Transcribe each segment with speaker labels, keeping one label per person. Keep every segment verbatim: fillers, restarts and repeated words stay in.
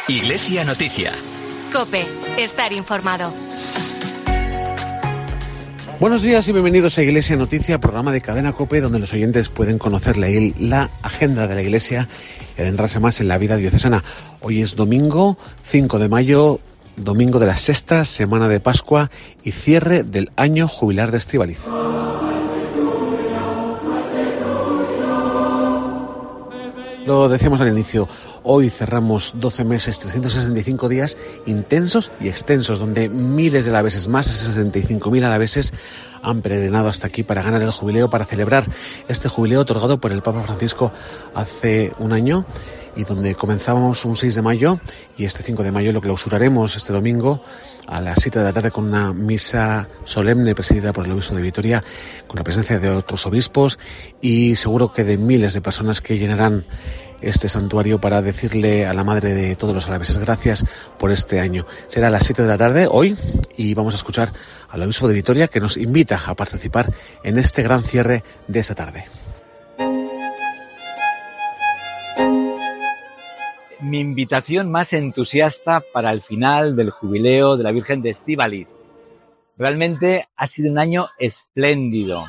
Speaker 1: Iglesia Noticia.
Speaker 2: COPE. Estar informado.
Speaker 3: Buenos días y bienvenidos a Iglesia Noticia, programa de Cadena COPE, donde los oyentes pueden conocer la, la agenda de la Iglesia y adentrarse más en la vida diocesana. Hoy es domingo cinco de mayo, domingo de la sexta semana de Pascua y cierre del año jubilar de Estíbaliz. Lo decíamos al inicio, hoy cerramos doce meses, trescientos sesenta y cinco días intensos y extensos, donde miles de alaveses, más de sesenta y cinco mil alaveses, han peregrinado hasta aquí para ganar el jubileo, para celebrar este jubileo otorgado por el Papa Francisco hace un año, y donde comenzamos un seis de mayo y este cinco de mayo lo clausuraremos este domingo a las siete de la tarde con una misa solemne presidida por el obispo de Vitoria, con la presencia de otros obispos y seguro que de miles de personas que llenarán este santuario para decirle a la Madre de todos los alaveses gracias por este año. Será a las siete de la tarde hoy y vamos a escuchar al obispo de Vitoria, que nos invita a participar en este gran cierre de esta tarde.
Speaker 4: Mi invitación más entusiasta para el final del jubileo de la Virgen de Estíbaliz. Realmente ha sido un año espléndido.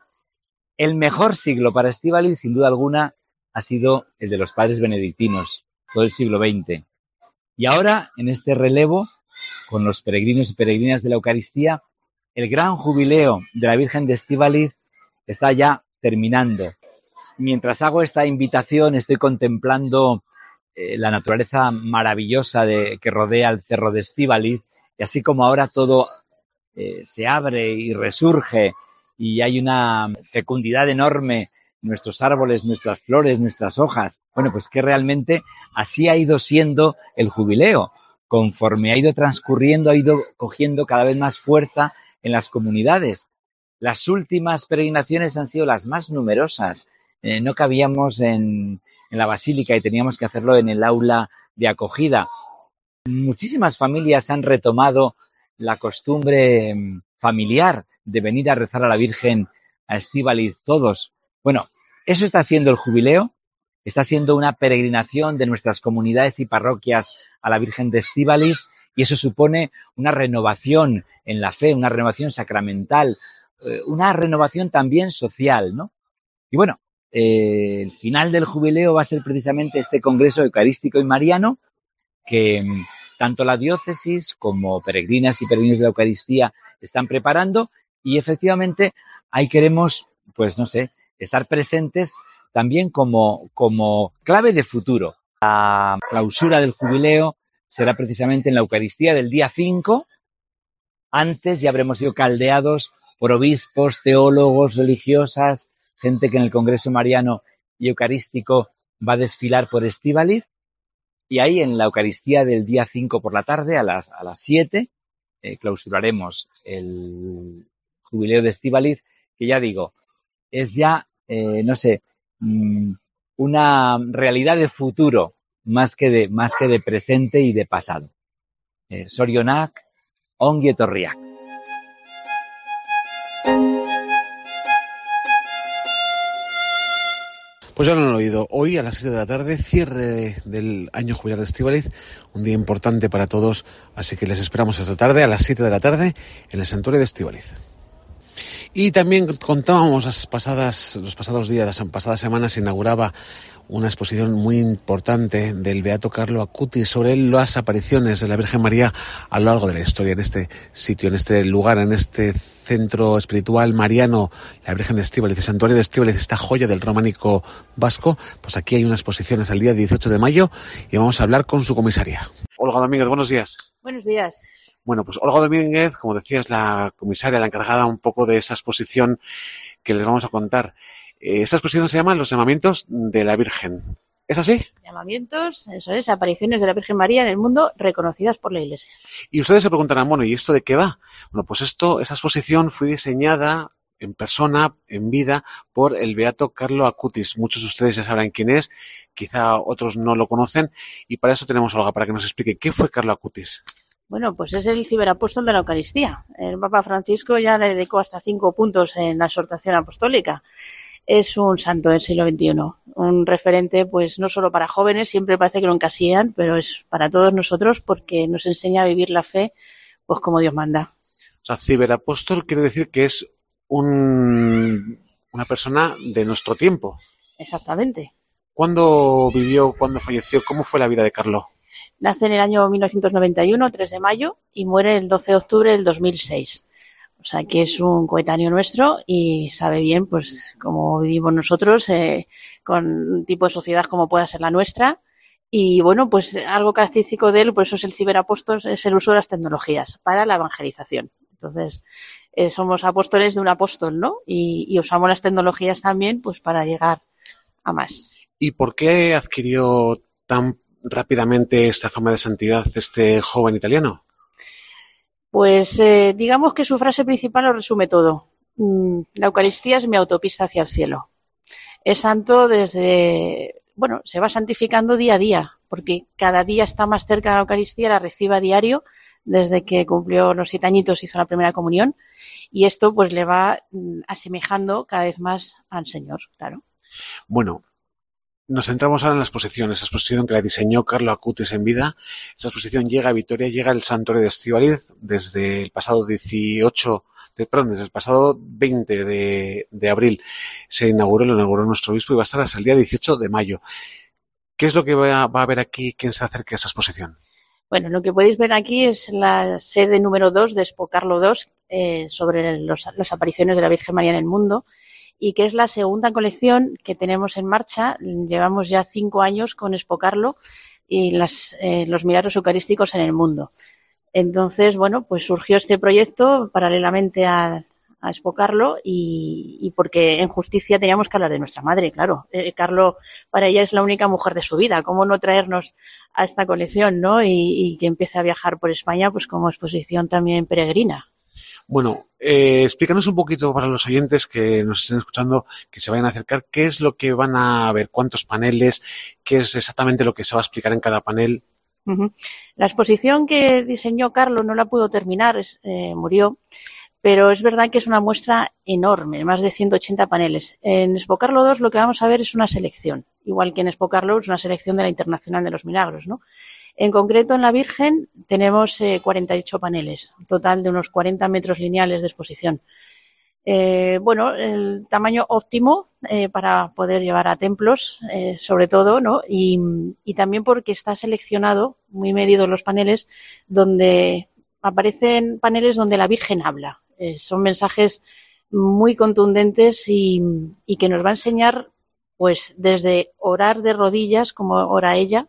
Speaker 4: El mejor siglo para Estíbaliz, sin duda alguna, ha sido el de los padres benedictinos, todo el siglo veinte. Y ahora, en este relevo, con los peregrinos y peregrinas de la Eucaristía, el gran jubileo de la Virgen de Estíbaliz está ya terminando. Mientras hago esta invitación, estoy contemplando eh, la naturaleza maravillosa de, que rodea el cerro de Estíbaliz, y así como ahora todo eh, se abre y resurge y hay una fecundidad enorme, nuestros árboles, nuestras flores, nuestras hojas. Bueno, pues que realmente así ha ido siendo el jubileo. Conforme ha ido transcurriendo, ha ido cogiendo cada vez más fuerza en las comunidades. Las últimas peregrinaciones han sido las más numerosas. Eh, no cabíamos en, en la basílica y teníamos que hacerlo en el aula de acogida. Muchísimas familias han retomado la costumbre familiar de venir a rezar a la Virgen, a Estíbaliz, todos. Bueno, eso está siendo el jubileo, está siendo una peregrinación de nuestras comunidades y parroquias a la Virgen de Estíbaliz, y eso supone una renovación en la fe, una renovación sacramental, una renovación también social, ¿no? Y bueno, eh, el final del jubileo va a ser precisamente este congreso eucarístico y mariano que tanto la diócesis como peregrinas y peregrinos de la Eucaristía están preparando, y efectivamente ahí queremos, pues no sé, estar presentes también como, como clave de futuro. La clausura del jubileo será precisamente en la Eucaristía del día cinco. Antes ya habremos sido caldeados por obispos, teólogos, religiosas, gente que en el Congreso Mariano y Eucarístico va a desfilar por Estíbaliz. Y ahí en la Eucaristía del día cinco por la tarde, a las, a las siete, eh, clausuraremos el jubileo de Estíbaliz, que ya digo, es ya Eh, no sé, una realidad de futuro más que de, más que de presente y de pasado. Eh, Sorionak, ongi etorriak.
Speaker 3: Pues ya lo han oído, hoy a las siete de la tarde, cierre del año jubilar de Estíbaliz, un día importante para todos, así que les esperamos esta tarde a las siete de la tarde en el santuario de Estíbaliz. Y también contábamos las pasadas, los pasados días, las pasadas semanas, se inauguraba una exposición muy importante del beato Carlo Acutis sobre las apariciones de la Virgen María a lo largo de la historia en este sitio, en este lugar, en este centro espiritual mariano, la Virgen de Estíbaliz, el santuario de Estíbaliz, esta joya del románico vasco. Pues aquí hay una exposición hasta el día dieciocho de mayo y vamos a hablar con su comisaria. Olga Domínguez, buenos días.
Speaker 5: Buenos días.
Speaker 3: Bueno, pues Olga Domínguez, como decías, la comisaria, la encargada un poco de esa exposición que les vamos a contar. Eh, esta exposición se llama Los llamamientos de la Virgen. ¿Es así?
Speaker 5: Llamamientos, eso es, apariciones de la Virgen María en el mundo reconocidas por la Iglesia.
Speaker 3: Y ustedes se preguntarán, bueno, ¿y esto de qué va? Bueno, pues esto, esa exposición fue diseñada en persona, en vida, por el beato Carlo Acutis. Muchos de ustedes ya sabrán quién es, quizá otros no lo conocen, y para eso tenemos a Olga, para que nos explique qué fue Carlo Acutis.
Speaker 5: Bueno, pues es el ciberapóstol de la Eucaristía. El Papa Francisco ya le dedicó hasta cinco puntos en la exhortación apostólica. Es un santo del siglo veintiuno, un referente pues no solo para jóvenes, siempre parece que lo encasillan, pero es para todos nosotros porque nos enseña a vivir la fe pues como Dios manda.
Speaker 3: O sea, ciberapóstol quiere decir que es un, una persona de nuestro tiempo.
Speaker 5: Exactamente.
Speaker 3: ¿Cuándo vivió, cuándo falleció? ¿Cómo fue la vida de Carlo?
Speaker 5: Nace en el año mil novecientos noventa y uno, tres de mayo, y muere el doce de octubre del dos mil seis. O sea, que es un coetáneo nuestro y sabe bien, pues, cómo vivimos nosotros, eh, con un tipo de sociedad como pueda ser la nuestra. Y bueno, pues algo característico de él, por eso es el ciberapóstol, es el uso de las tecnologías para la evangelización. Entonces, eh, somos apóstoles de un apóstol, ¿no? Y, y usamos las tecnologías también, pues, para llegar a más.
Speaker 3: ¿Y por qué adquirió tan rápidamente esta fama de santidad este joven italiano?
Speaker 5: Pues eh, digamos que su frase principal lo resume todo. Mm, la Eucaristía es mi autopista hacia el cielo. Es santo desde, bueno, se va santificando día a día, porque cada día está más cerca de la Eucaristía, la recibe a diario, desde que cumplió los siete añitos hizo la primera comunión, y esto pues le va mm, asemejando cada vez más al Señor, claro.
Speaker 3: Bueno, nos centramos ahora en la exposición, esa exposición que la diseñó Carlo Acutis en vida. Esta exposición llega a Vitoria, llega al Santuario de Estíbaliz desde el pasado dieciocho, de, perdón, desde el pasado veinte de, de abril. Se inauguró, lo inauguró nuestro obispo y va a estar hasta el día dieciocho de mayo. ¿Qué es lo que va a, va a haber aquí? ¿Quién se acerca a esa exposición?
Speaker 5: Bueno, lo que podéis ver aquí es la sede número dos de Expo Carlo dos, eh, sobre los, las apariciones de la Virgen María en el mundo, y que es la segunda colección que tenemos en marcha. Llevamos ya cinco años con Expo Carlo y las, eh, los milagros eucarísticos en el mundo. Entonces, bueno, pues surgió este proyecto paralelamente a, a Expo Carlo y, y porque en justicia teníamos que hablar de nuestra madre, claro. Eh, Carlo para ella es la única mujer de su vida. ¿Cómo no traernos a esta colección, no? Y, y que empiece a viajar por España pues como exposición también peregrina.
Speaker 3: Bueno, eh, explícanos un poquito para los oyentes que nos estén escuchando, que se vayan a acercar, qué es lo que van a ver, cuántos paneles, qué es exactamente lo que se va a explicar en cada panel.
Speaker 5: Uh-huh. La exposición que diseñó Carlo no la pudo terminar, es, eh, murió, pero es verdad que es una muestra enorme, más de ciento ochenta paneles. En Expo Carlo dos lo que vamos a ver es una selección, igual que en Expo Carlo es una selección de la Internacional de los Milagros, ¿no? En concreto, en la Virgen tenemos eh, cuarenta y ocho paneles, un total de unos cuarenta metros lineales de exposición. Eh, bueno, el tamaño óptimo eh, para poder llevar a templos, eh, sobre todo, ¿no? Y, y también porque está seleccionado, muy medido los paneles, donde aparecen paneles donde la Virgen habla. Eh, son mensajes muy contundentes y, y que nos va a enseñar, pues, desde orar de rodillas, como ora ella,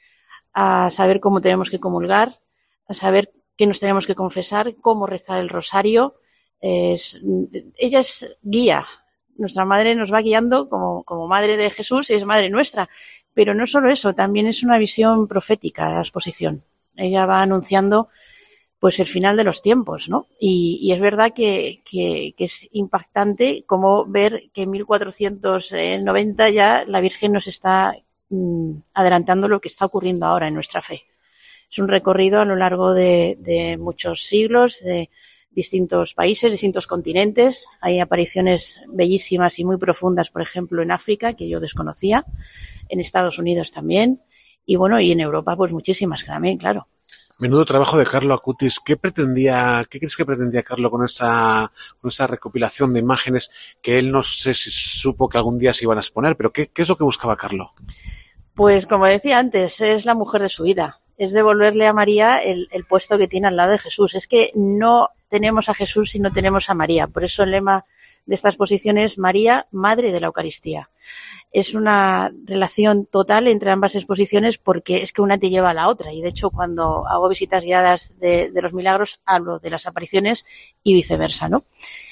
Speaker 5: a saber cómo tenemos que comulgar, a saber qué nos tenemos que confesar, cómo rezar el rosario. Es, ella es guía. Nuestra madre nos va guiando como, como madre de Jesús y es madre nuestra. Pero no solo eso, también es una visión profética la exposición. Ella va anunciando pues el final de los tiempos, ¿no? Y, y es verdad que, que, que es impactante como ver que en mil cuatrocientos noventa ya la Virgen nos está adelantando lo que está ocurriendo ahora en nuestra fe. Es un recorrido a lo largo de, de muchos siglos, de distintos países, distintos continentes. Hay apariciones bellísimas y muy profundas, por ejemplo, en África, que yo desconocía, en Estados Unidos también, y bueno, y en Europa, pues muchísimas también, claro.
Speaker 3: Menudo trabajo de Carlo Acutis. ¿Qué pretendía, qué crees que pretendía Carlo con esta, con esta recopilación de imágenes que él no sé si supo que algún día se iban a exponer, pero qué, qué es lo que buscaba Carlo?
Speaker 5: Pues como decía antes, es la mujer de su vida. Es devolverle a María el, el puesto que tiene al lado de Jesús. Es que no tenemos a Jesús si no tenemos a María. Por eso el lema de esta exposición es María, Madre de la Eucaristía. Es una relación total entre ambas exposiciones porque es que una te lleva a la otra. Y de hecho, cuando hago visitas guiadas de, de los milagros, hablo de las apariciones y viceversa, ¿no?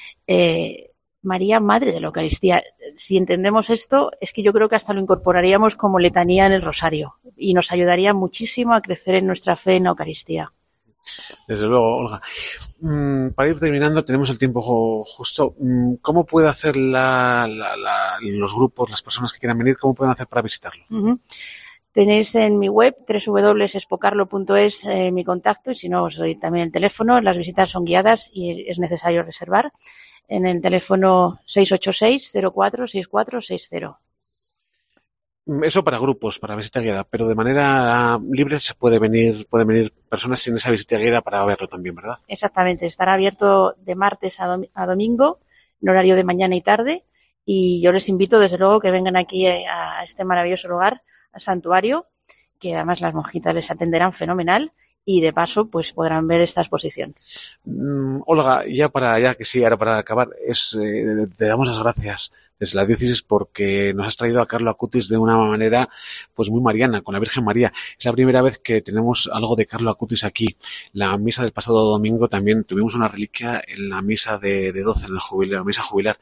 Speaker 5: Eh, María, Madre de la Eucaristía. Si entendemos esto, es que yo creo que hasta lo incorporaríamos como letanía en el rosario y nos ayudaría muchísimo a crecer en nuestra fe en la Eucaristía.
Speaker 3: Desde luego, Olga. Mm, para ir terminando, tenemos el tiempo justo. Mm, ¿Cómo puede hacer la, la, la, los grupos, las personas que quieran venir, cómo pueden hacer para visitarlo?
Speaker 5: Uh-huh. Tenéis en mi web, doble u doble u doble u punto expocarlo punto es, eh, mi contacto, y si no, os doy también el teléfono. Las visitas son guiadas y es necesario reservar en el teléfono seis ocho seis, cero cuatro, seis cuatro seis cero.
Speaker 3: Eso para grupos, para visita guiada, pero de manera libre se puede venir, pueden venir personas sin esa visita guiada para verlo también, ¿verdad?
Speaker 5: Exactamente, estará abierto de martes a, dom- a domingo, en horario de mañana y tarde, y yo les invito desde luego que vengan aquí a este maravilloso lugar, al santuario, que además las monjitas les atenderán fenomenal y de paso pues podrán ver esta exposición.
Speaker 3: Mm, Olga, ya para, ya que sí, ahora para acabar, es, eh, te damos las gracias desde la diócesis porque nos has traído a Carlo Acutis de una manera pues muy mariana, con la Virgen María. Es la primera vez que tenemos algo de Carlo Acutis aquí. La misa del pasado domingo también tuvimos una reliquia en la misa de, de doce, en el jubileo, la misa jubilar.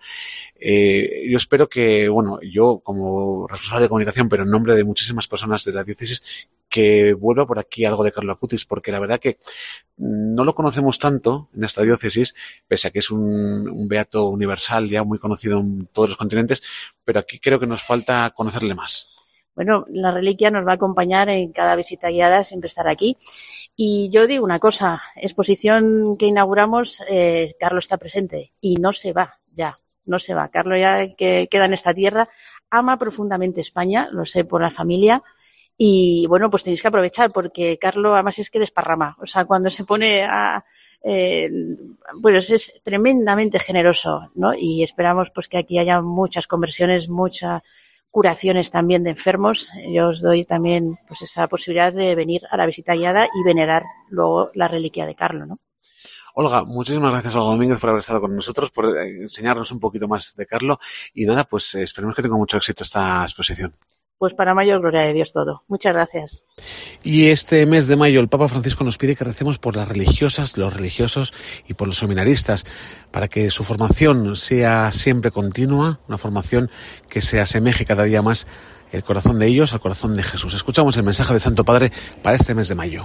Speaker 3: Eh, yo espero que, bueno, yo como responsable de comunicación, pero en nombre de muchísimas personas de la diócesis, que vuelva por aquí algo de Carlo Acutis, porque la verdad que no lo conocemos tanto en esta diócesis, pese a que es un, un beato universal ya muy conocido en todos los continentes, pero aquí creo que nos falta conocerle más.
Speaker 5: Bueno, la reliquia nos va a acompañar en cada visita guiada, siempre estará aquí. Y yo digo una cosa, exposición que inauguramos, eh, Carlos está presente y no se va ya, no se va. Carlos ya que queda en esta tierra, ama profundamente España, lo sé por la familia. Y bueno, pues tenéis que aprovechar porque Carlo además es que desparrama. O sea, cuando se pone a... Eh, pues es tremendamente generoso, ¿no? Y esperamos pues que aquí haya muchas conversiones, muchas curaciones también de enfermos. Yo os doy también pues esa posibilidad de venir a la visita guiada y venerar luego la reliquia de Carlo, ¿no?
Speaker 3: Olga, muchísimas gracias, Olga Domínguez, por haber estado con nosotros, por enseñarnos un poquito más de Carlo. Y nada, pues esperemos que tenga mucho éxito esta exposición.
Speaker 5: Pues para mayor gloria de Dios todo. Muchas gracias.
Speaker 3: Y este mes de mayo el Papa Francisco nos pide que recemos por las religiosas, los religiosos y por los seminaristas, para que su formación sea siempre continua, una formación que se asemeje cada día más el corazón de ellos al corazón de Jesús. Escuchamos el mensaje del Santo Padre para este mes de mayo.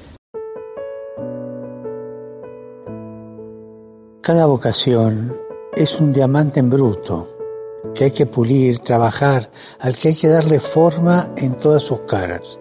Speaker 1: Cada vocación es un diamante en bruto, que hay que pulir, trabajar, al que hay que darle forma en todas sus caras.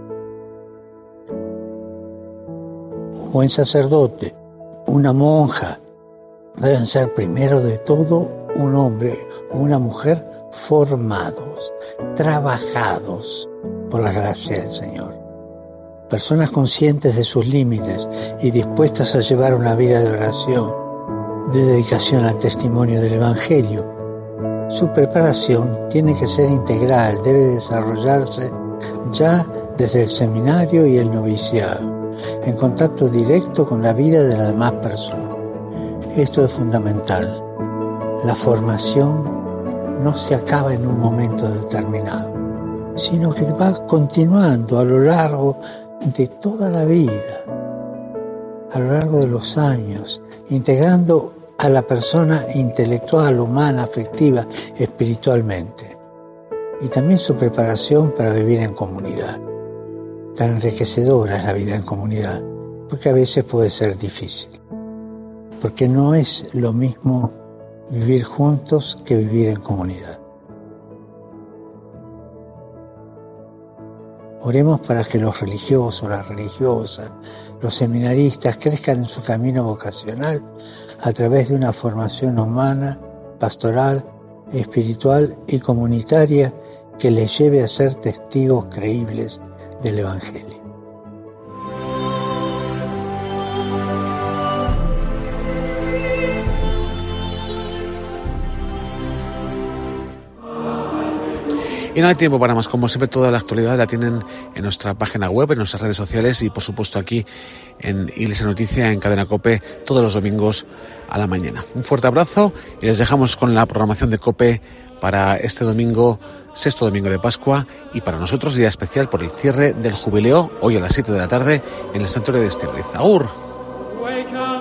Speaker 1: Un buen sacerdote, una monja, deben ser primero de todo un hombre o una mujer formados, trabajados por la gracia del Señor. Personas conscientes de sus límites y dispuestas a llevar una vida de oración, de dedicación al testimonio del Evangelio. Su preparación tiene que ser integral, debe desarrollarse ya desde el seminario y el noviciado, en contacto directo con la vida de las demás personas. Esto es fundamental. La formación no se acaba en un momento determinado, sino que va continuando a lo largo de toda la vida, a lo largo de los años, integrando a la persona intelectual, humana, afectiva, espiritualmente. Y también su preparación para vivir en comunidad. Tan enriquecedora es la vida en comunidad, porque a veces puede ser difícil. Porque no es lo mismo vivir juntos que vivir en comunidad. Oremos para que los religiosos, las religiosas, los seminaristas crezcan en su camino vocacional a través de una formación humana, pastoral, espiritual y comunitaria que les lleve a ser testigos creíbles del Evangelio.
Speaker 3: Y no hay tiempo para más, como siempre toda la actualidad la tienen en nuestra página web, en nuestras redes sociales y por supuesto aquí en Iglesia Noticia, en Cadena COPE, todos los domingos a la mañana. Un fuerte abrazo y les dejamos con la programación de COPE para este domingo, sexto domingo de Pascua, y para nosotros día especial por el cierre del jubileo, hoy a las siete de la tarde en el santuario de Estíbaliz. ¡Agur!